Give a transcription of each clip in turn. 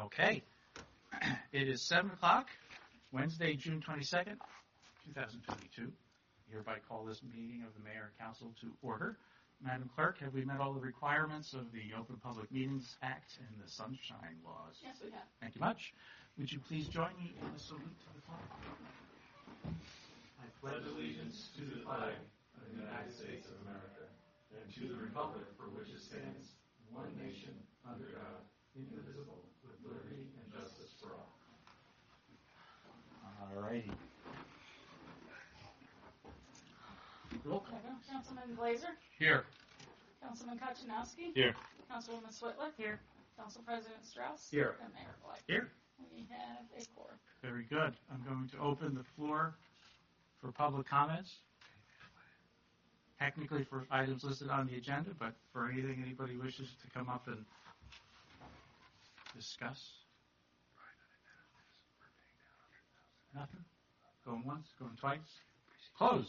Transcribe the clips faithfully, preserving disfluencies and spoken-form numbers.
Okay. It is seven o'clock, Wednesday, June twenty-second, twenty twenty-two. Hereby call this meeting of the Mayor and Council to order. Madam Clerk, have we met all the requirements of the Open Public Meetings Act and the Sunshine Laws? Yes, we have. Thank you much. Would you please join me in a salute to the flag? I pledge allegiance to the flag of the United States of America and to the republic for which it stands, one nation, under God, indivisible, with liberty and justice for all. All righty. Roll call. Councilman Glazer, Here. Councilman Kochanowski, Here. Councilwoman Switlick, here, Council President Strauss, Here. and Mayor White. Here. We have a quorum. Very good. I'm going to open the floor for public comments. Technically for items listed on the agenda, but for anything anybody wishes to come up and discuss. Nothing? Going once, going twice? Closed.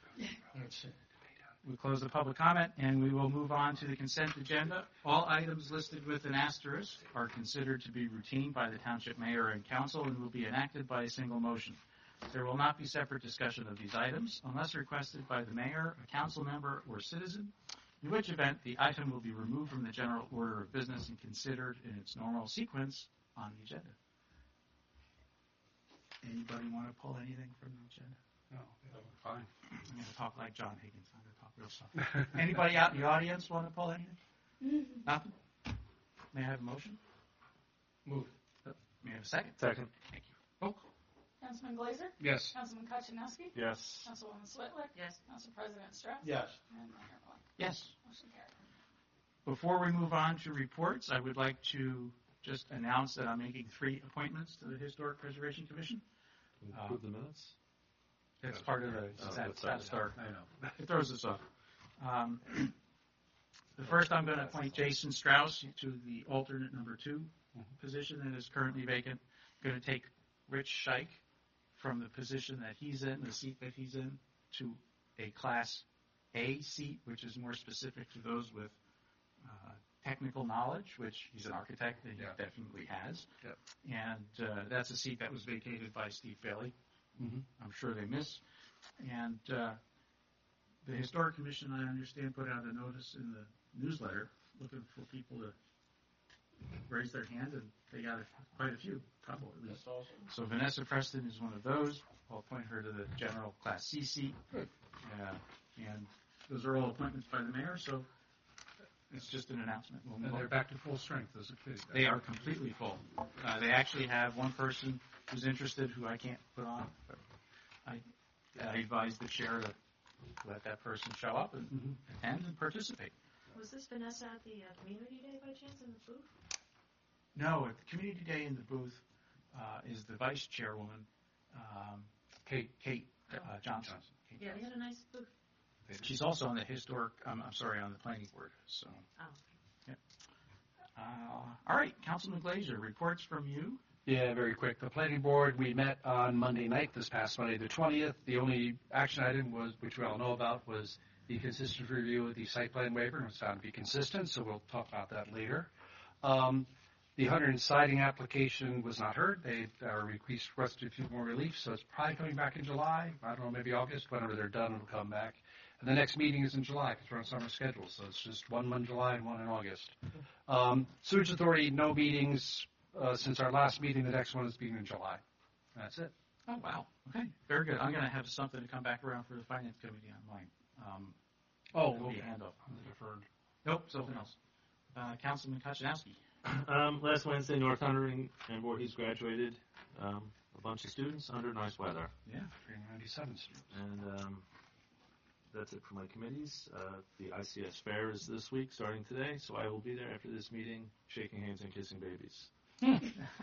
We close the public comment, and we will move on to the consent agenda. All items listed with an asterisk are considered to be routine by the Township Mayor and Council and will be enacted by a single motion. There will not be separate discussion of these items unless requested by the Mayor, a council member, or citizen, in which event the item will be removed from the general order of business and considered in its normal sequence on the agenda. Anybody want to pull anything from the agenda? No, fine. I'm going to talk like John Higgins. I'm going to talk real soft. Anybody out in the audience want to pull anything? Nothing? May I have a motion? Move. May I have a second? Second. Thank you. Roll call. Councilman Glazer, Yes. Councilman Kochanowski, Yes. Councilwoman Switlick, Yes. Council President Strauss, Yes. and Mayor White. Yes. Motion carried. Before we move on to reports, I would like to just announce that I'm making three appointments to the Historic Preservation Commission. Approve the minutes? That's part of the Oh, stat, that's stat right. star. I know. It throws us off. Um, the first, I'm going to appoint Jason Strauss to the alternate number two position that is currently vacant. I'm going to take Rich Scheich from the position that he's in, the seat that he's in, to a Class A seat, which is more specific to those with uh, technical knowledge, which he's an architect and he Yeah. definitely has. Yep. And uh, that's a seat that was vacated by Steve Bailey. Mm-hmm. I'm sure they miss. And uh, the Historic Commission, I understand, put out a notice in the newsletter looking for people to raise their hand, and they got a, quite a few, couple at least. So Vanessa Preston is one of those. I'll appoint her to the General Class C seat. Good. Uh, and those are all appointments by the mayor, so it's just an announcement. We'll move And on. they're back to full strength as a committee. They are completely full. Uh, they actually have one person who's interested who I can't put on. But I, I advise the chair to let that person show up and Mhm. attend and participate. Was this Vanessa at the uh, Community Day by chance in the booth? No, at the community day in the booth uh, is the vice chairwoman, um, Kate. Kate uh, Johnson. Johnson. Kate Yeah, they Johnson. had a nice booth. She's also on the historic. Um, I'm sorry, on the planning board. So, Oh. uh, all right, Councilman Glazer, reports from you. Yeah, very quick. The planning board, we met on Monday night, this past Monday the twentieth. The only action item was, which we all know about, was the consistency review of the site plan waiver, and it's found to be consistent, so we'll talk about that later. Um, the Hunter siding application was not heard. They are request- requested a few more relief, so it's probably coming back in July. I don't know, maybe August. Whenever they're done, it'll come back. And the next meeting is in July because we're on summer schedule, so it's just one in July and one in August. Um, Sewage Authority, no meetings uh, since our last meeting. The next one is being in July. That's it. Oh, wow. Okay, very good. I'm going to have something to come back around for the Finance Committee on mine. Um, Oh, it'll be a handoff. Nope, something else. Uh, Councilman Kochanowski. Um, last Wednesday, North Huntering and Voorhees graduated um, a bunch of students under nice weather. Yeah. three ninety-seven students. And um, that's it for my committees. Uh, the I C S Fair is this week, starting today, so I will be there after this meeting, shaking hands and kissing babies.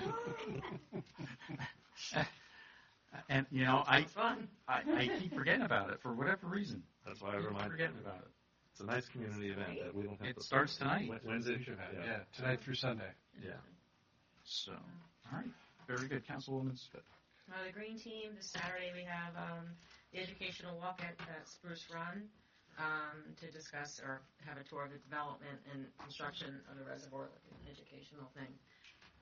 And, you know, I, Fun. I, I keep forgetting about it for whatever reason. That's why I I keep remind forgetting about it. It's a nice community event that we don't have It to. starts tonight. Wed- Wednesday. Yeah. Yeah. Tonight through Sunday. Yeah. So, all right. Very good. Councilwoman Spit. Uh, the Green Team, this Saturday we have um, the educational walk at, at Spruce Run um, to discuss or have a tour of the development and construction of the reservoir, like an educational thing.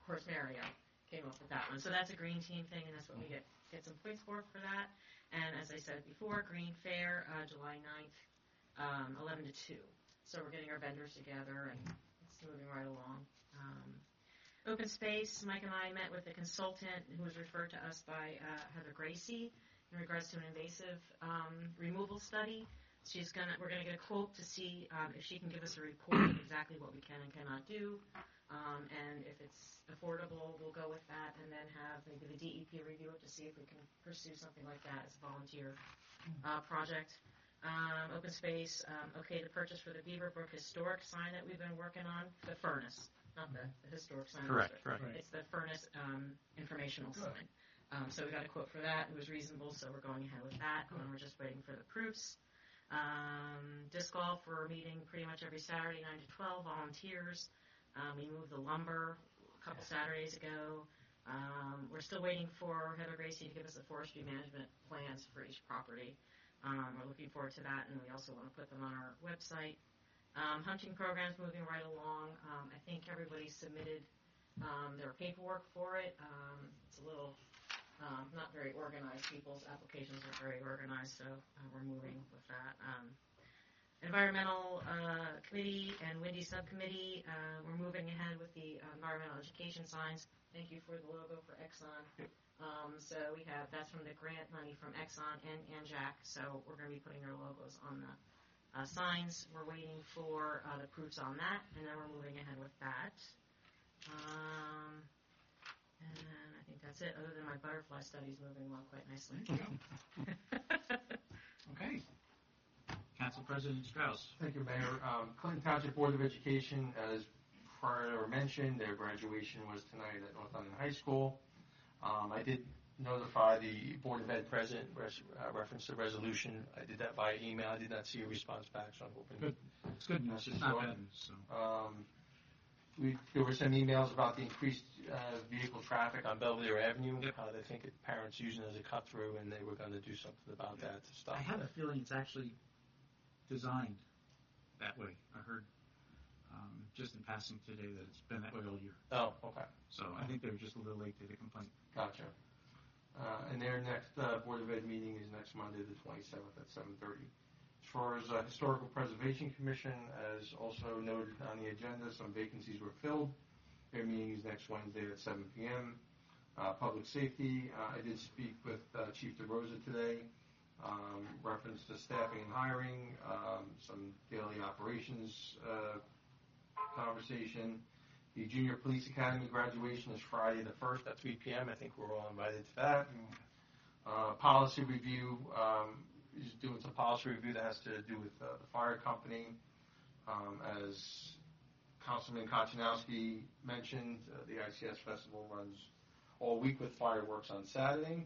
course, Mario came up with that one. So that's a green team thing, and that's what we get get some points for for that. And as I said before, Green Fair, uh, July ninth, um, eleven to two. So we're getting our vendors together, and it's moving right along. Um, Open Space, Mike and I met with a consultant who was referred to us by uh, Heather Gracie in regards to an invasive um, removal study. She's gonna, we're gonna get a quote to see um, if she can give us a report of exactly what we can and cannot do, um, and if it's affordable, we'll go with that, and then have maybe the D E P review it to see if we can pursue something like that as a volunteer uh, project. Um, open Space, um, okay, the purchase for the Beaverbrook historic sign that we've been working on, the furnace, not the, the historic sign. Correct, correct. Right. It's the furnace um, informational Good. sign. Um, so we got a quote for that. It was reasonable, so we're going ahead with that. And we're just waiting for the proofs. Um, disc golf, we're meeting pretty much every Saturday, nine to twelve, volunteers. Um, we moved the lumber a couple Saturdays ago. Um, we're still waiting for Heather Gracie to give us the forestry management plans for each property. Um, we're looking forward to that, and we also want to put them on our website. Um, hunting program's moving right along. Um, I think everybody submitted um, their paperwork for it. Um, it's a little um, not very organized. People's applications are very organized, so uh, we're moving with that. Um, Environmental uh, Committee and Windy Subcommittee, uh, we're moving ahead with the uh, environmental education signs. Thank you for the logo for Exxon. Um, so we have, that's from the grant money from Exxon and ANJAC, so we're going to be putting their logos on the uh, signs. We're waiting for uh, the proofs on that, and then we're moving ahead with that. Um, and I think that's it, other than my butterfly studies moving along quite nicely. Okay. Council President Strauss. Thank you, Mayor. Um, Clinton Township Board of Education, as prior mentioned, their graduation was tonight at North London High School. Um, I did notify the Board of Ed President, res- uh, reference the resolution. I did that by email. I did not see a response back, so I'm hoping. Good. It's good news. It's not bad news. So. Um, we, there were some emails about the increased uh, vehicle traffic on Belvedere Avenue. Yep. Uh, they think it, parents using it as a cut through, and they were going to do something about that to stop I have it. a feeling it's actually designed that way. I heard um, just in passing today that it's been that way all year. Oh, okay. So I think they were just a little late to the complaint. Gotcha. Uh, and their next uh, Board of Ed meeting is next Monday, the twenty-seventh at seven thirty. As far as uh, Historical Preservation Commission, as also noted on the agenda, some vacancies were filled. Their meeting is next Wednesday at seven p.m. Uh, Public Safety, uh, I did speak with uh, Chief DeRosa today, um, reference to staffing and hiring, um, some daily operations uh, conversation. The Junior Police Academy graduation is Friday the first at three p.m. I think we're all invited to that. Uh, policy review, um, is doing some policy review that has to do with uh, the fire company. Um, as Councilman Kochanowski mentioned, uh, the I C S Festival runs all week with fireworks on Saturday.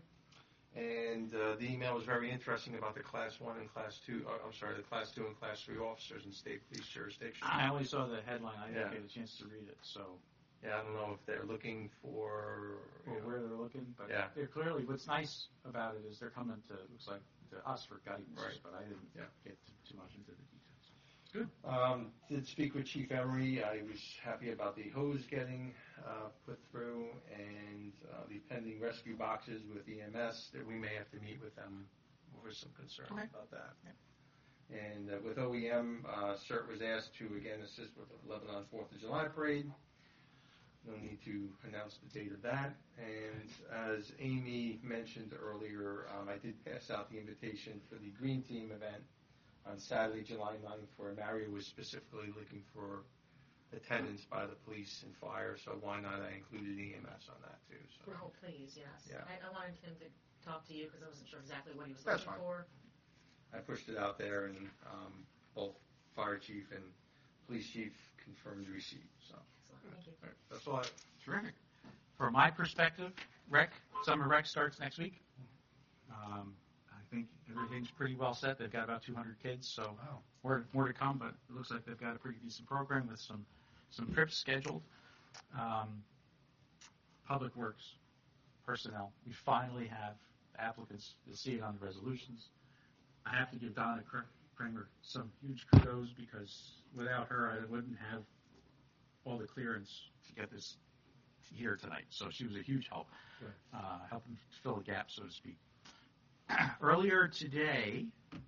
And uh, the email was very interesting about the Class one and Class two, uh, I'm sorry, the Class two and Class three officers in state police jurisdiction. I only saw the headline. I didn't Yeah. get a chance to read it. So Yeah, I don't know if they're looking for, or you know, where they're looking, but Yeah. they're clearly. What's nice about it is they're coming to looks like to us for guidance, Right. but I didn't Yeah. get too, too much into the details. Good. Um, did speak with Chief Emery. I was happy about the hose getting uh, put through and uh, the pending rescue boxes with E M S. That we may have to meet with them over some concern Okay. about that. And uh, with O E M, uh, CERT was asked to again assist with the Lebanon Fourth of July parade. No need to announce the date of that. And as Amy mentioned earlier, um, I did pass out the invitation for the Green Team event on Saturday, July ninth, where Mario was specifically looking for attendance by the police and fire, so why not I included E M S on that too. So Oh, please, yes. Yeah. I, I wanted him to talk to you because I wasn't sure exactly what he was That's looking fine. for. I pushed it out there, and um, both fire chief and police chief confirmed receipt. So Excellent, thank you. all right, that's all I have. Terrific. From my perspective, rec summer rec starts next week. Um, I think everything's pretty well set. They've got about two hundred kids, so Wow. more more to come. But it looks like they've got a pretty decent program with some some trips scheduled. Um, Public Works personnel. We finally have applicants. You'll see it on the resolutions. I have to give Donna Kramer some huge kudos because without her, I wouldn't have all the clearance to get this here tonight, so she was a huge help, Good. uh, helping fill the gap, so to speak. Earlier today,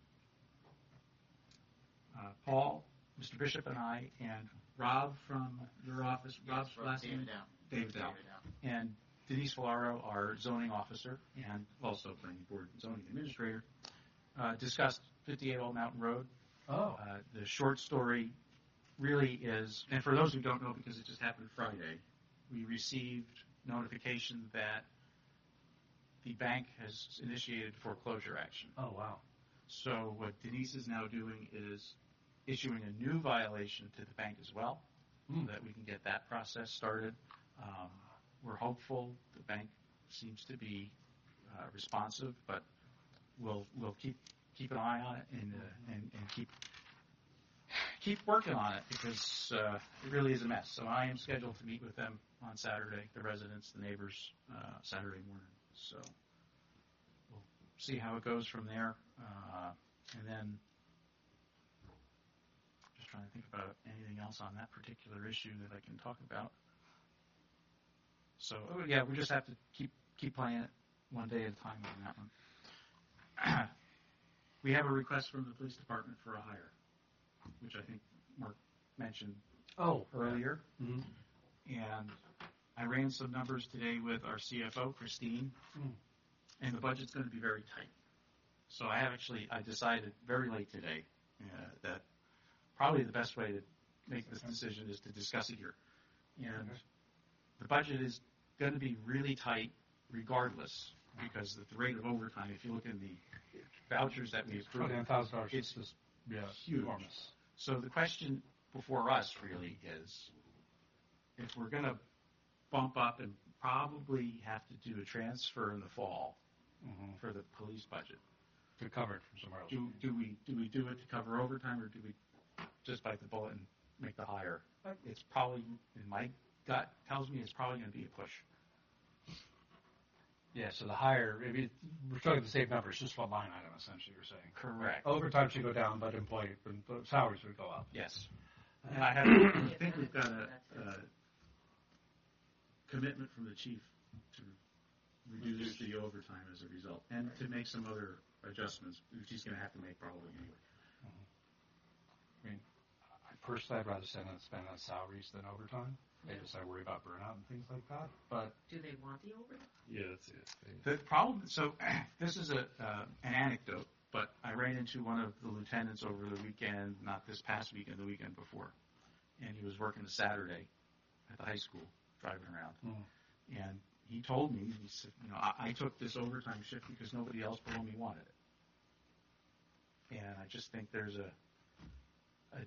uh, Paul, Mister Bishop, and I, and Rob from your office, Rob's last name? David Dow. And Denise Valaro, our zoning officer, and also planning board zoning administrator, uh, discussed fifty-eight Old Mountain Road. Oh. Uh, the short story really is, and for those who don't know, because it just happened Friday, we received notification that the bank has initiated foreclosure action. Oh, wow. So what Denise is now doing is issuing a new violation to the bank as well, Hmm. so that we can get that process started. Um, we're hopeful. The bank seems to be uh, responsive, but we'll we'll keep keep an eye on it and uh, and, and keep keep working on it because uh, it really is a mess. So I am scheduled to meet with them on Saturday, the residents, the neighbors, uh, Saturday morning. So we'll see how it goes from there, uh, and then. Just trying to think about anything else on that particular issue that I can talk about. So oh, yeah, we just have to keep keep playing it one day at a time on that one. We have a request from the police department for a hire, which I think Mark mentioned Oh, earlier. Mhm. And I ran some numbers today with our C F O, Christine, Mm. and the budget's going to be very tight. So I have actually, I decided very late today uh, that probably the best way to make this decision is to discuss it here. And Okay. the budget is going to be really tight regardless, because at the rate of overtime, if you look in the vouchers that we approved, twenty-nine thousand dollars. It's It's just, yeah, huge. enormous. So the question before us really is, if we're going to bump up and probably have to do a transfer in the fall Mhm. for the police budget, To cover it from somewhere else. do, do we do we do it to cover overtime, or do we just bite the bullet and make the hire? It's probably, in my gut tells me it's probably going to be a push. Yeah, so the higher, I mean, we're talking the same numbers, just one line item, essentially, you're saying. Correct. Overtime should go down, but employee, but salaries would go up. Yes. And I have, I think we've got a, a commitment from the chief to reduce the overtime as a result, and to make some other adjustments, which he's going to have to make probably anyway. I mean, I personally, I'd rather spend on, spend on salaries than overtime, because I worry about burnout and things like that, but. Do they want the overtime? Yeah, that's it. The problem, so this is a uh, an anecdote, but I ran into one of the lieutenants over the weekend, not this past weekend, the weekend before, and he was working a Saturday at the high school, driving around, Mm. and he told me, he said, you know, I, I took this overtime shift because nobody else below me wanted it, and I just think there's a a,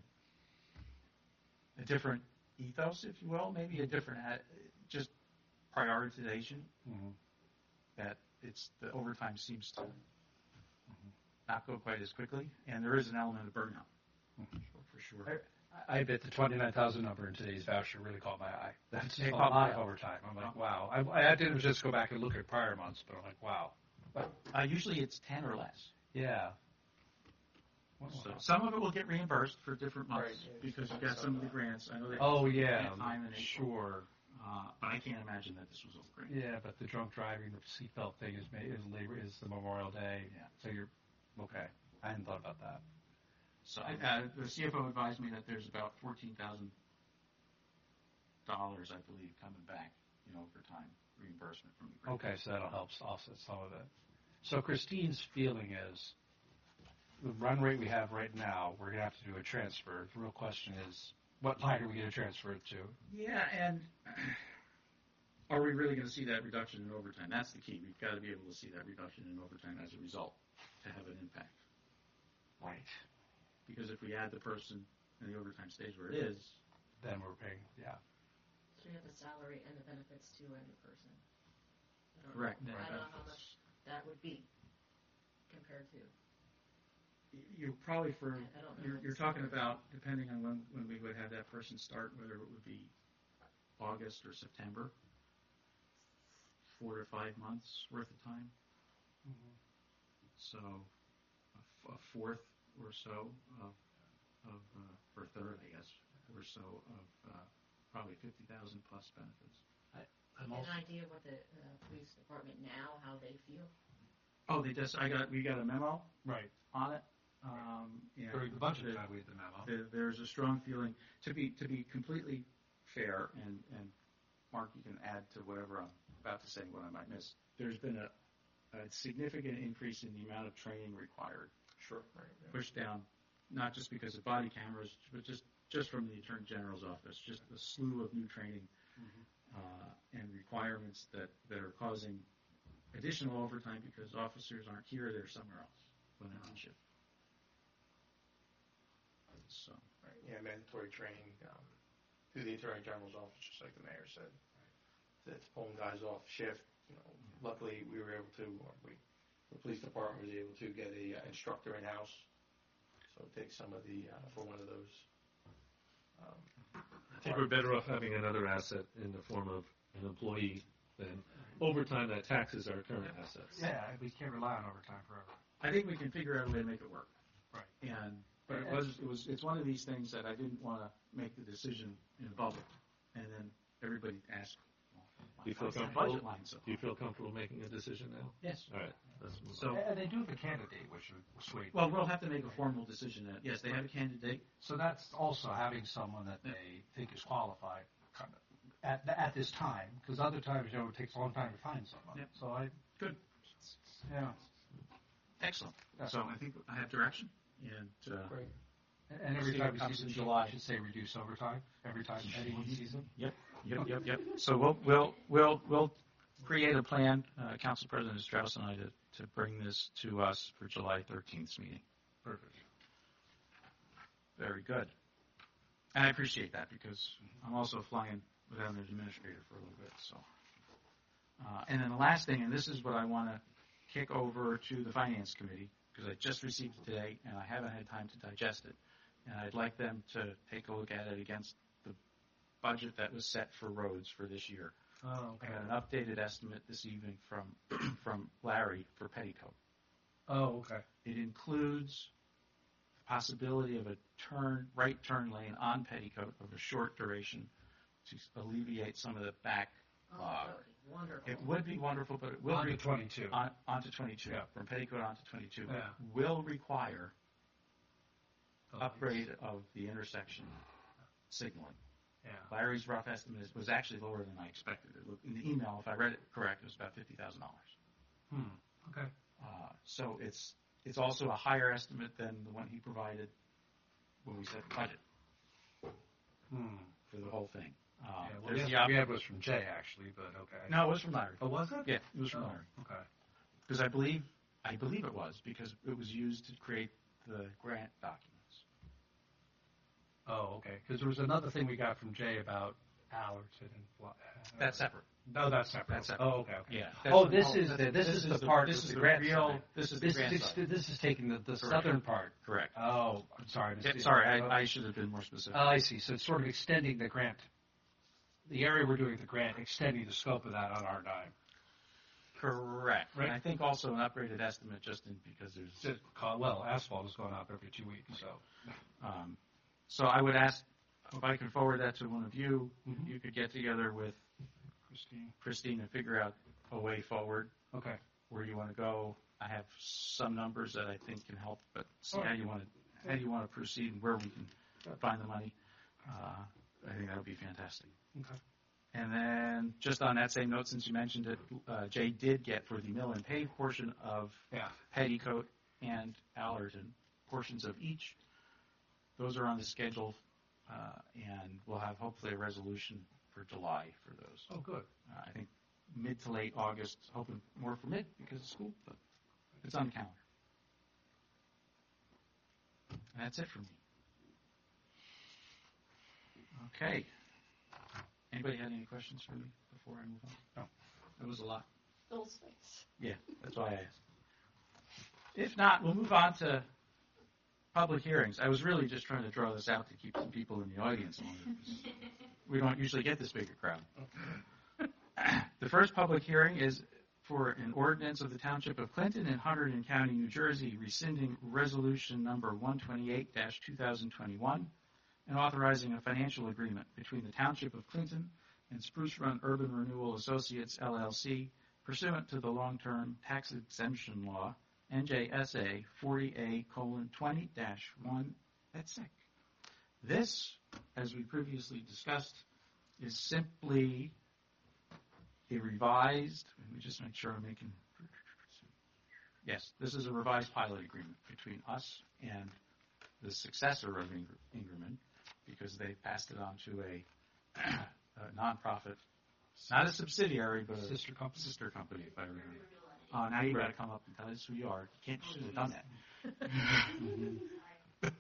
a different ethos, if you will, maybe a different uh, just prioritization. Mhm. That it's the overtime seems to not go quite as quickly, and there is an element of burnout Mhm. for sure. I bet the twenty-nine thousand number in today's voucher really caught my eye. That's It a caught lot my of eye. overtime. I'm like, wow. I, I didn't just go back and look at prior months, but I'm like, wow. Uh, usually it's ten or less. Yeah. So some of it will get reimbursed for different months Right, yeah. because you've got some of the grants. I know they Oh, yeah. grant time in April, Sure. uh, but I can't imagine that this was all grant. Yeah, but the drunk driving, the seatbelt thing is ma- is labor is the Memorial Day. Yeah. So you're okay. I hadn't thought about that. So I, uh, the C F O advised me that there's about fourteen thousand dollars, I believe, coming back in overtime reimbursement from the grant. Okay, so that'll help offset some of it. So Christine's feeling is the run rate we have right now, we're gonna have to do a transfer. The real question is, what line are we gonna transfer it to? Yeah, and are we really going to see that reduction in overtime? That's the key. We've got to be able to see that reduction in overtime as a result to have an impact. Right. Because if we add the person and the overtime stays where it is, Then we're paying, yeah. So you have the salary and the benefits too, and the person. I don't know- Correct. I don't know how much that would be compared to. you're probably for, I don't know. you're, you're talking about, depending on when, when we would have that person start, whether it would be August or September, four to five months worth of time. So a, f- a fourth or so of, of uh, or third, I guess, or so of uh, probably fifty thousand plus benefits. I'm Get also, an idea of what the uh, police department now, how they feel. Oh, they just, I got, we got a memo right, on it. Um, and during the budget the- time, we had the memo. there- There's a strong feeling, to be, to be completely fair, and, and Mark, you can add to whatever I'm about to say, what I might miss. There's been a, a significant increase in the amount of training required, Sure. Right. Yeah. pushed down, not just because of body cameras, but just, just from the Attorney General's office, just a slew of new training uh, and requirements that, that are causing additional overtime because officers aren't here, they're somewhere else when they're on shift. So, Right. Yeah, mandatory training um, through the Attorney General's office, just like the mayor said. That's pulling guys off shift. You know, luckily we were able to, or we, the police department was able to get a uh, instructor in house, so it takes some of the uh, for one of those. Um, I think we're better off having another asset in the form of an employee than overtime that taxes our current assets. Yeah, we can't rely on overtime forever. I think we can figure out a way to make it work. Right. And, but it was, it was, it's one of these things that I didn't want to make the decision in a bubble, and then everybody asked, well, Do you feel why is that comfortable? budget line so Do you feel comfortable making a decision now? Yes. All right. Let's move So, on. And they do have a candidate, which is sweet. well, we'll have to make a formal decision. That, yes, they have a candidate. So that's also having someone that they think is qualified kind of, at, at this time, because other times, you know, it takes a long time to find someone. Yep. So I, Good. yeah. Excellent. So I think I have direction, and uh, Great. And every See time what we comes see in the July. July, should say reduce overtime every time anyone sees them. Yep, yep, yep, yep. So we'll, we'll, we'll, we'll create a plan, uh, Council President Strauss and I, to, to bring this to us for July thirteenth meeting. Perfect. Very good. And I appreciate that because I'm also flying without an administrator for a little bit, so. Uh, and then the last thing, and this is what I want to kick over to the Finance Committee, because I just received it today and I haven't had time to digest it. And I'd like them to take a look at it against the budget that was set for roads for this year. Oh, I got an updated estimate this evening from, from Larry for Petticoat. Oh, okay. It includes the possibility of a turn, right turn lane on Petticoat of a short duration to alleviate some of the back. Oh, Uh, that would be wonderful. It would be wonderful, but it will On to be twenty-two. on, onto twenty-two, Yeah. from Petticoat onto twenty-two. Yeah. Will require Oh, upgrade of the intersection signaling. Yeah. Larry's rough estimate is, was actually lower than I expected. It looked, in the email, if I read it correct, it was about fifty thousand dollars. Hmm. Okay. Uh, so it's it's also a higher estimate than the one he provided when we set the budget Hmm. for the whole thing. Uh, Yeah, well, there's yes, the op- we had was from Jay actually, but okay. no, it was from Larry. Oh, was it? Yeah, it was from Oh, Larry. okay. Because I believe I believe it was because it was used to create the grant documents. Oh, okay. Because there was another thing we got from Jay about Allerton and. Fla- That's separate. No, that's separate. That's separate. Oh, okay. okay. Yeah. Oh, that's- this is the that's- this is the part. This with is the the grant real. side. This is the This grant is side. this is taking the, the southern part. Correct. Oh, I'm sorry. Yeah, Mister sorry, Oh, I, I should have been more specific. Oh, I see. So it's sort of extending the grant, the area we're doing the grant, extending the scope of that on our dime. Correct. Right. And I think also an upgraded estimate just in because there's. Just call- Well, asphalt is going up every two weeks, so. Um, so I would ask if I can forward that to one of you. Mhm. You could get together with Christine. Christine and figure out a way forward Okay. where you want to go. I have some numbers that I think can help, but see All how right. you want to how you want to proceed and where we can find the money. Uh, I think that would be fantastic. Okay. And then just on that same note, since you mentioned it, uh, Jay did get for the mill and pave portion of Yeah. Petticoat and Allerton, portions of each. Those are on the schedule, uh, and we'll have hopefully a resolution for July for those. Oh, good. Uh, I think mid to late August, hoping more for mid because of school, but it's on the calendar. And that's it for me. Okay. Anybody had any questions for me before I move on? No. That was a lot. Bill's face. Yeah, that's why I asked. If not, we'll move on to public hearings. I was really just trying to draw this out to keep some people in the audience longer. We don't usually get this big a crowd. The first public hearing is for an ordinance of the Township of Clinton in Hunterdon County, New Jersey, rescinding resolution number one twenty-eight dash two thousand twenty-one and authorizing a financial agreement between the Township of Clinton and Spruce Run Urban Renewal Associates, L L C, pursuant to the long-term tax exemption law, N J S A forty A colon twenty dash one et sec. This, as we previously discussed, is simply a revised, let me just make sure I'm making, yes, this is a revised pilot agreement between us and the successor of Ingr- Ingerman, because they passed it on to a, a nonprofit, not a subsidiary, but a Sister company. sister company, if I remember. Oh, now you got to come up and tell us who you are. You can't, should have done that.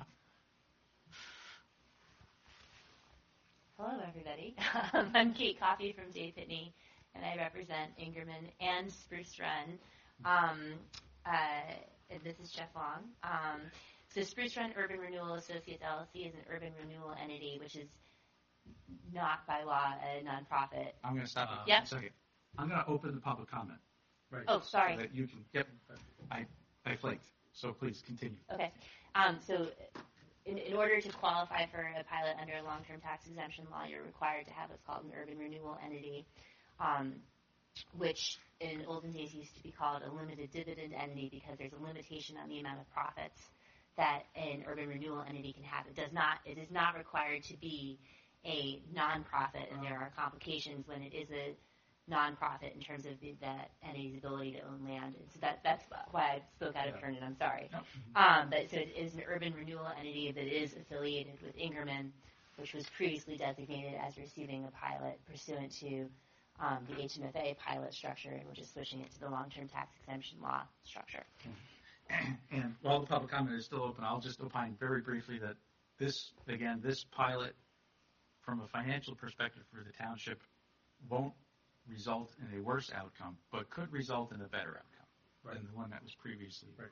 Hello, everybody. Um, I'm Kate Coffey from Dave Pitney, and I represent Ingerman and Spruce Run. Um, uh, this is Jeff Long. Um, so Spruce Run Urban Renewal Associates, L L C is an urban renewal entity, which is not by law a nonprofit. I'm going to stop you Yep. for a second. I'm going to open the public comment. Right. Oh, sorry. So that you can get, I, I flaked, so please continue. Okay. Um, so in, in order to qualify for a pilot under a long-term tax exemption law, you're required to have what's called an urban renewal entity, um, which in olden days used to be called a limited dividend entity because there's a limitation on the amount of profits that an urban renewal entity can have. It does not, it is not required to be a nonprofit, and there are complications when it is a nonprofit in terms of the, that entity's ability to own land. And so that, that's why I spoke out of turn, and I'm sorry. Um, but so it is an urban renewal entity that is affiliated with Ingerman, which was previously designated as receiving a pilot pursuant to um, the H M F A pilot structure, and we're just switching it to the long-term tax exemption law structure. And while the public comment is still open, I'll just opine very briefly that this, again, this pilot, from a financial perspective for the township, won't result in a worse outcome, but could result in a better outcome Right. than the one that was previously. Right.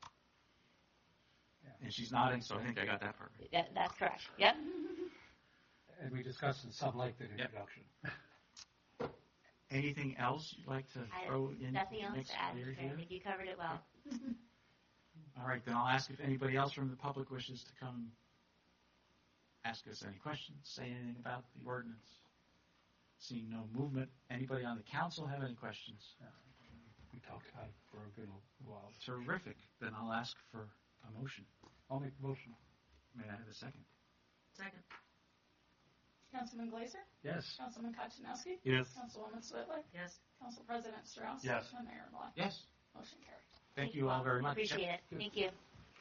Yeah. And she's nodding, so I think I got that part right. That, that's correct. Yep. And we discussed in some length in Yep. introduction. Anything else you'd like to I throw have in? nothing else mix to add. clear I here? think you covered it well. All right, then I'll ask if anybody else from the public wishes to come ask us any questions, say anything about the ordinance. Seeing no movement, anybody on the council have any questions? We talked about it for a good while. Terrific. Then I'll ask for a motion. I'll make the motion. May I have a second? Second. Councilman Glazer? Yes. Councilman Kaczynowski? Yes. Councilwoman Switler? Yes. Council President Strauss? Yes. And Mayor Block? Yes. Motion carried. Thank you all very much. Appreciate it. Thank you.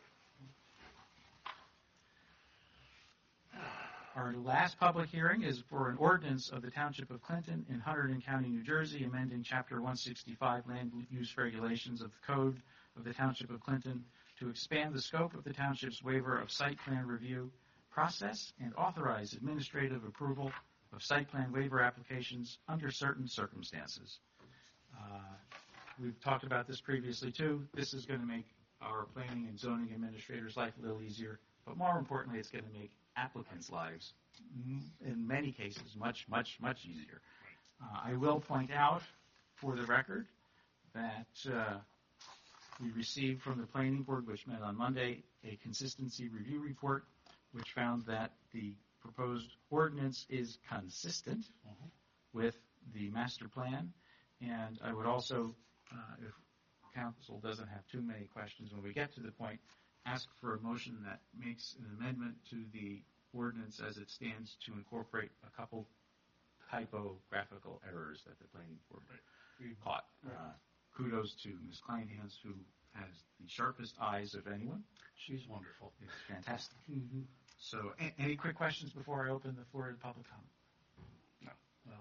Our last public hearing is for an ordinance of the Township of Clinton in Hunterdon County, New Jersey, amending Chapter one sixty-five Land Use Regulations of the Code of the Township of Clinton to expand the scope of the township's waiver of site plan review process and authorize administrative approval of site plan waiver applications under certain circumstances. Uh, We've talked about this previously, too. This is going to make our planning and zoning administrators' life a little easier, but more importantly, it's going to make applicants' lives, m- in many cases, much, much, much easier. Uh, I will point out, for the record, that uh, we received from the Planning Board, which met on Monday, a consistency review report, which found that the proposed ordinance is consistent with the master plan. And I would also, uh, if council doesn't have too many questions when we get to the point, ask for a motion that makes an amendment to the ordinance as it stands to incorporate a couple typographical errors that the planning board caught. Uh, kudos to Miz Kleinhans, who has the sharpest eyes of anyone. She's wonderful. It's fantastic. So, a- any quick questions before I open the floor to the public comment? No.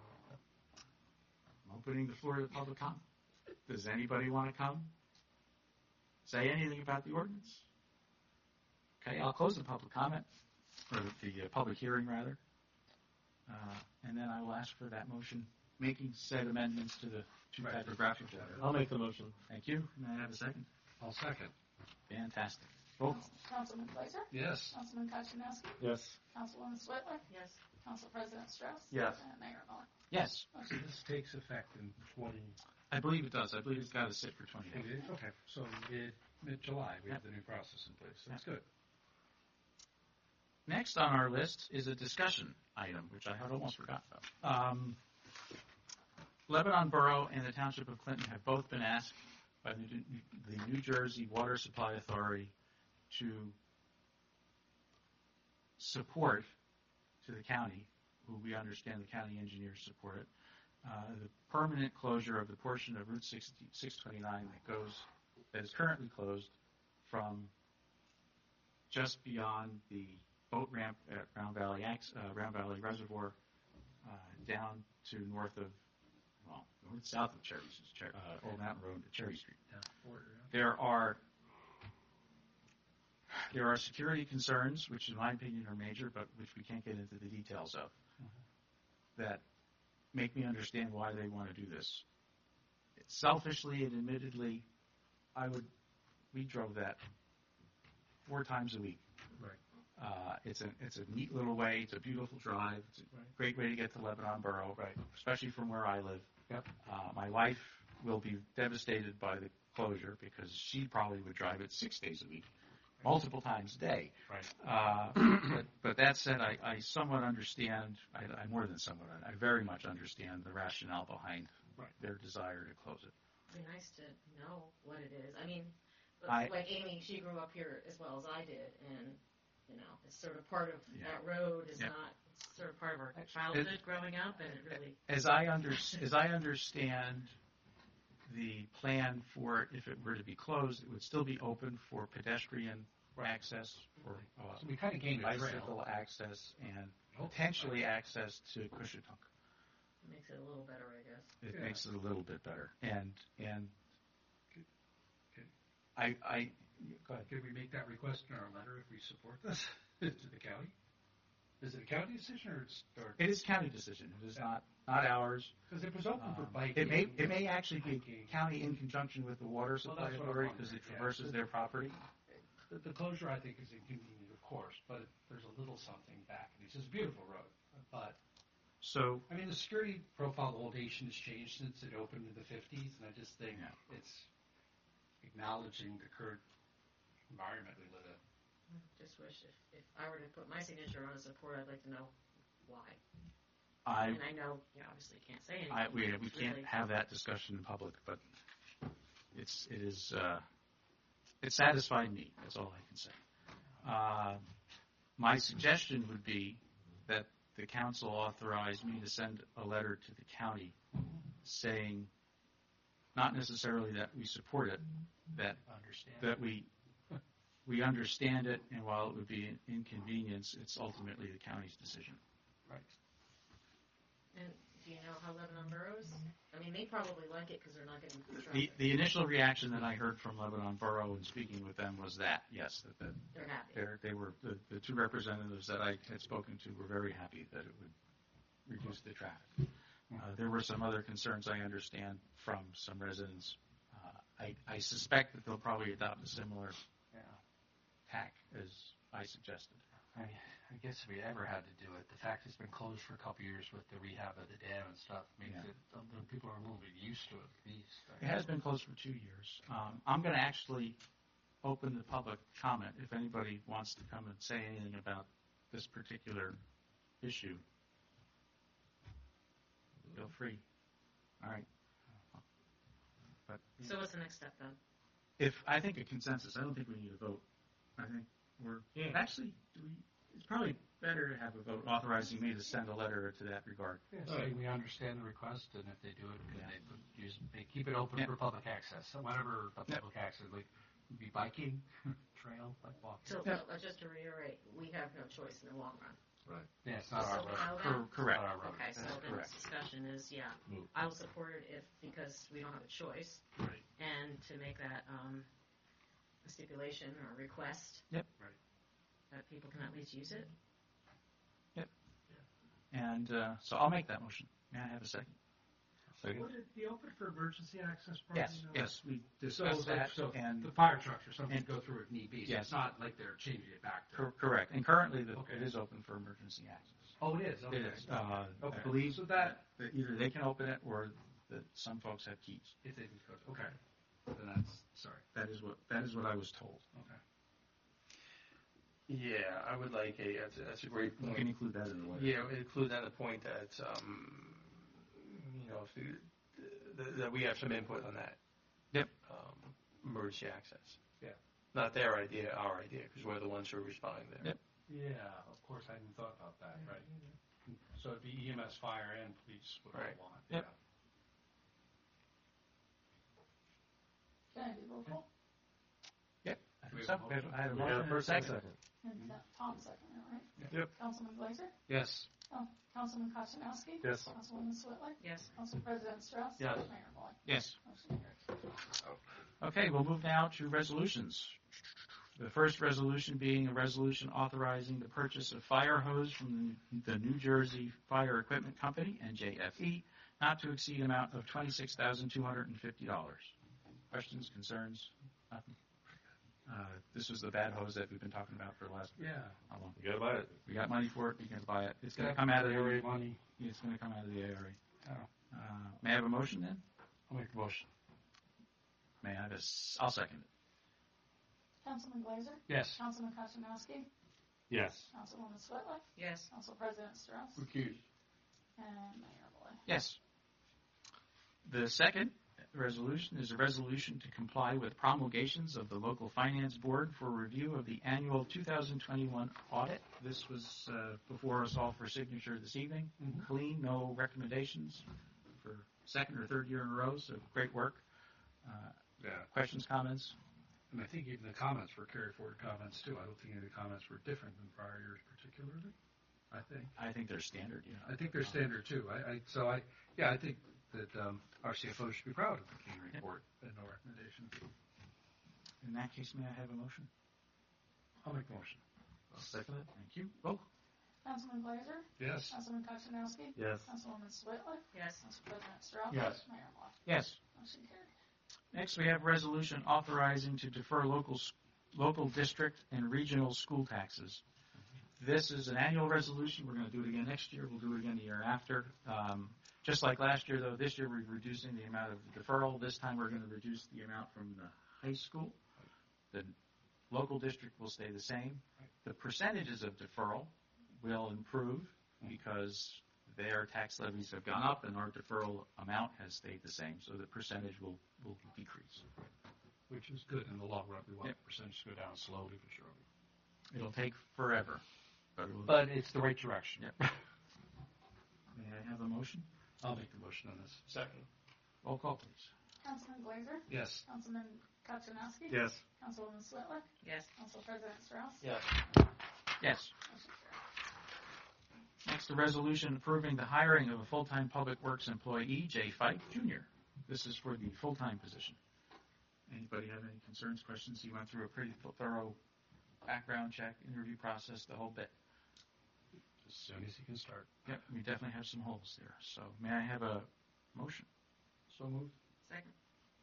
I'm opening the floor to the public comment. Does anybody want to come say anything about the ordinance? Okay, I'll close the public comment, or the uh, public hearing, rather. Uh, and then I will ask for that motion making said amendments to the two Right. typographical errors. I'll make the motion. Thank you. May I have a second? I'll second. Fantastic. Roll call. Councilman Glazer? Yes. Councilman Kaczynowski? Yes. Councilwoman Switler? Yes. Council President Strauss? Yes. And Mayor Block? Yes, So this takes effect in twenty. I believe it does. I believe it's got to sit for twenty days. Okay, so mid, mid-July, we have the new process in place. That's good. next on our list is a discussion item, which I had almost forgotten about. Um, Lebanon Borough and the Township of Clinton have both been asked by the, the New Jersey Water Supply Authority to support to the county, who we understand the county engineers support it, uh, the permanent closure of the portion of Route six twenty-nine that goes, that is currently closed from just beyond the boat ramp at Round Valley, uh, Round Valley Reservoir uh, down to north of, well, north south of Cherry, uh, Old Mountain Road to Cherry Street. There are there are security concerns, which in my opinion are major, but which we can't get into the details of, mm-hmm. that make me understand why they want to do this. Selfishly and admittedly, I would, we drove that four times a week. Right. Uh, it's a it's a neat little way. It's a beautiful drive. It's a right. great way to get to Lebanon Borough, right. especially from where I live. Yep. Uh, my wife will be devastated by the closure because she probably would drive it six days a week, multiple times a day. Right. Uh, but, but that said, I, I somewhat understand, I, I more than somewhat, I very much understand the rationale behind right. their desire to close it. It'd be nice to know what it is. I mean, I, like Amy, she grew up here as well as I did, and, you know, it's sort of part of yeah. that road is yeah. not, it's sort of part of our childhood it, growing up, and it really... As I, under, as I understand the plan for it, if it were to be closed, it would still be open for pedestrian access, for uh, so we kind of gained bicycle access, and potentially access to Cushatunk. It makes it a little better, I guess. It yeah. makes it a little bit better, and and I I go ahead. Could we make that request in our letter if we support this to the county? Is it a county decision or it's or It is county decision. It is not not ours. Because it was open Um, for biking. It may it may actually be hiking. county in conjunction with the water Well, supply that's what I'm authority because it wondering, yeah. traverses their property. The, the closure, I think, is inconvenient, of course, but it, there's a little something back. It's just a beautiful road. But, So I mean, the security profile of the Old Nation has changed since it opened in the fifties, and I just think Yeah. it's acknowledging the current environment we live in. Just wish if, if I were to put my signature on a support, I'd like to know why. I And I know you obviously can't say anything. I we we It's can't really- have that discussion in public, but it's it is uh, it satisfied me. That's all I can say. Uh, my suggestion would be that the council authorize me to send a letter to the county saying, not necessarily that we support it, that Understand. that we we understand it, and while it would be an inconvenience, it's ultimately the county's decision. Right. And do you know how Lebanon Boroughs? I mean, they probably like it because they're not getting The traffic. the initial reaction that I heard from Lebanon Borough in speaking with them was that yes, that, that They're happy. they're, they were the, the two representatives that I had spoken to were very happy that it would reduce the traffic. Uh, there were some other concerns I understand from some residents. Uh, I, I suspect that they'll probably adopt a similar Yeah. tack as I suggested. I, I guess if we ever had to do it, the fact it's been closed for a couple of years with the rehab of the dam and stuff makes Yeah. it, um, people are a little bit used to it. These It has been closed for two years. Um, I'm going to actually open the public comment. If anybody wants to come and say anything about this particular issue, feel free. All right. But So what's the next step then? if I think a consensus, I don't think we need a vote. I think we're Yeah. actually. Do we, it's probably better to have a vote authorizing me to send a letter to that regard. Yeah, so we understand the request, and if they do it, Yeah. they put, use, they keep it open Yeah. for public access. So whatever the Yeah. public access, like be biking, trail, like walking. So Yeah. uh, just to reiterate, we have no choice in the long run. Yeah, it's not So our we road. know that? Cor- correct. Not our road. Okay, so That's then correct. this discussion is, yeah, Move. I will support it if, because we don't have a choice. Right. And to make that, um, a stipulation or a request. Yep. Right. That people can at least use it. And uh, so I'll make that motion. May I have a second? Would it be open for emergency access? Yes. parking? Yes. We So, discussed like, that. so and the fire trucks or something and- go through if need be. So Yes. it's not like they're changing it back there. cor- correct. And currently, the, Okay. it is open for emergency access. Oh, it is. Okay. It is. Uh, Okay. I believe So that- that either they can open it or that some folks have keys. If they can go. Okay. Then that's sorry. That is what that is what I was told. Okay. Yeah, I would like a, that's a, that's a great You point. can include that in the waiver. Yeah, include that a point that, um, you know, if the, the, that we have some input on that. Yep. Um, emergency access. Yeah. Not their idea, our idea, because we're the ones who are responding there. Yep. Yeah, of course, I hadn't thought about that, right. So it'd be E M S, fire, and police would all Right. want. Yep. Can I do roll call? I think so. I have a We have motion and a first and second. second. And uh, Tom second, all right? Yep. Councilman Glazer? Yes. Oh, Councilman Kostinowski? Yes. Councilwoman Switlick? Yes. Council President Strauss? Yes. Mayor Moore? Yes. Motion carries. Okay, we'll move now to resolutions. The first resolution being a resolution authorizing the purchase of fire hose from the New Jersey Fire Equipment Company, N J F E, not to exceed amount of twenty-six thousand two hundred fifty dollars. Questions, concerns? Nothing? Uh, this was the bad hose that we've been talking about for the last, Yeah. how long? You gotta buy it. We got money for it, we can buy it. It's gonna come out of the area money. It's gonna come out of the A R A. Oh. Uh, may I have a motion then? I'll make the motion. May I have a, s- I'll second it. Councilman Glazer? Yes. Councilman Kostinowski? Yes. Councilwoman Switlick? Yes. Council President Strauss? Recuse. And Mayor Moore? Yes. The second resolution is a resolution to comply with promulgations of the local finance board for review of the annual two thousand twenty-one audit. This was uh, before us all for signature this evening. Mhm. Clean, no recommendations for second or third year in a row, so great work. Uh, Yeah. questions, comments? And I think even the comments were carried forward comments too. I don't think any of the comments were different than prior years particularly. I think. I think they're standard, you know. I think they're standard too. I, I so I yeah I think that um, our C F O should be proud of the clean report and no recommendation. In that case, may I have a motion? I'll make the motion. I'll second it. Thank you. Roll. Councilman Glazer? Yes. Councilman Kostinowski? Yes. Councilwoman Switlick? Yes. Council President Strauss? Yes. Mayor Moore? Yes. Motion carries. Next, we have a resolution authorizing to defer local, s- local district and regional school taxes. This is an annual resolution. We're going to do it again next year. We'll do it again the year after. Um, just like last year, though, this year we're reducing the amount of deferral. This time we're going to reduce the amount from the high school. The local district will stay the same. The percentages of deferral will improve because their tax levies have gone up and our deferral amount has stayed the same. So the percentage will, will decrease. Which is good in the long run. We want Yep. the percentage to go down slowly but surely. It'll take forever, but it will. But it's the right direction. Yep. May I have a motion? I'll make the motion on this. Second. Roll call, please. Councilman Glazer? Yes. Councilman Kostinowski? Yes. Councilwoman Switlick? Yes. Council President Strauss? Yes. Yes. Motion carries. Next, a resolution approving the hiring of a full-time Public Works employee, Jay Fife Junior This is for the full-time position. Anybody have any concerns, questions? He went through a pretty thorough background check, interview process, the whole bit. As soon as he can start. Yep, we definitely have some holes there. So may I have a motion? So moved. Second.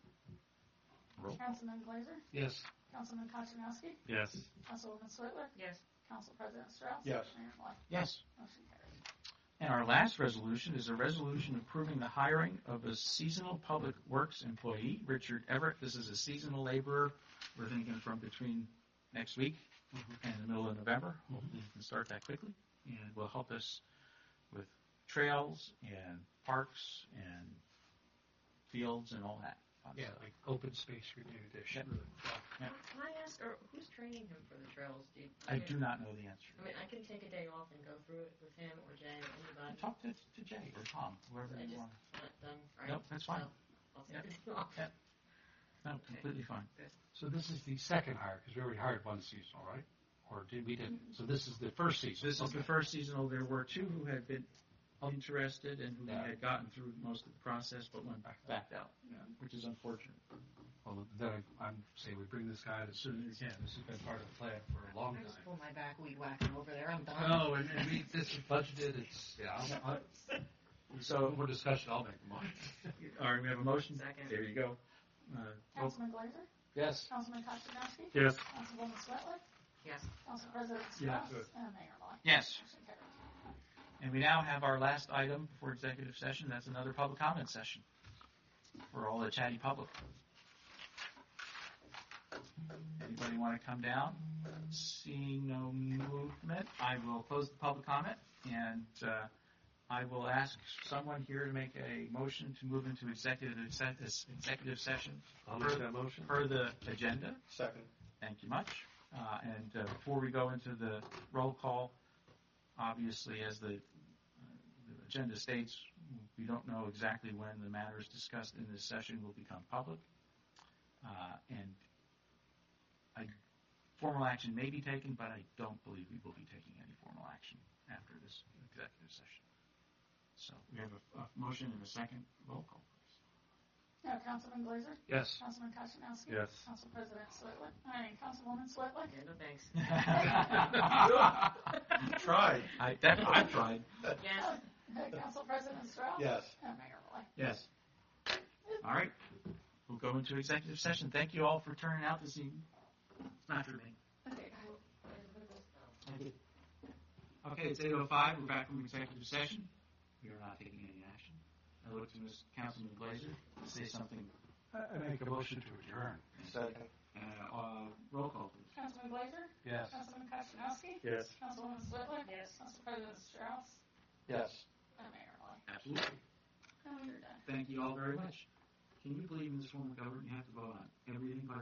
Roll. Councilman Glazer? Yes. Councilman Kostinowski? Yes. Councilwoman Switlick? Yes. Council President Strauss? Yes. Mayor Moore? Yes. Motion carries. And our last resolution is a resolution approving the hiring of a seasonal Public Works employee, Richard Everett. This is a seasonal laborer. We're thinking from between next week and the middle of November. We can start that quickly, and will help us with trails and parks and fields and all that fun Yeah, stuff. like open space remediation. Yep. Can I ask, or who's training him for the trails? Do you, I do not know the answer. I mean, I can take a day off and go through it with him or Jay or anybody. Talk to, to Jay or Tom, whoever I you just want. want it done right. Nope, that's fine. So I'll take the day off. Yep. No, completely fine. So this is the second hire because we already hired one seasonal, right? Or did we didn't? So this is the first season. This is the Okay. first seasonal. There were two who had been interested and who Yeah. had gotten through most of the process but went back, backed out, Yeah. which is unfortunate. Well, then I, I'm saying we bring this guy as soon as we can. This has been part of the plan for a long I just time. pull my back weed whacking over there. I'm done. No, and, and we this is budgeted. It's yeah. I'll, I'll, So, more discussion. I'll make the motion. all right, we have a motion. Second. There you go. Uh, roll- Councilman Glazer? Yes. Councilman Kostinowski? Yes. Councilwoman Switlick? Yes. Council President Yeah, Strauss? good. And Mayor Moore? Yes. Motion carries. And we now have our last item for executive session. That's another public comment session for all the chatty public. Anybody want to come down? Seeing no movement, I will close the public comment, and uh, I will ask someone here to make a motion to move into executive se- executive session I'll per, make that motion. per the agenda. Second. Thank you much. Uh, and uh, before we go into the roll call, obviously, as the, uh, the agenda states, we don't know exactly when the matters discussed in this session will become public. Uh, and I, formal action may be taken, but I don't believe we will be taking any formal action after this executive session. So we have a, a motion and a second. Roll call, please. No, Councilman Glazer? Yes. Councilman Kaczynowski? Yes. Council President Switlick? I mean, Councilwoman Switlick? Yeah, no thanks. You tried. I definitely I've tried. Yes. Council President Strauss? Yes. And Mayor Roy? Yes. All right. We'll go into executive session. Thank you all for turning out this evening. It's not for me. Okay. Okay, it's eight oh five. We're back from executive session. We are not taking any action. I look to Miz Councilman Glazer to say something. I I make a motion to adjourn. Second. Uh, uh, roll call, please. Councilman Glazer? Yes. Councilman Kaczynowski? Yes. Councilwoman Switlick? Yes. Council President Strauss? Yes. And Mayor Roy? Absolutely. And we're done. Thank you all very much. Can you believe in this form of government you have to vote on everything but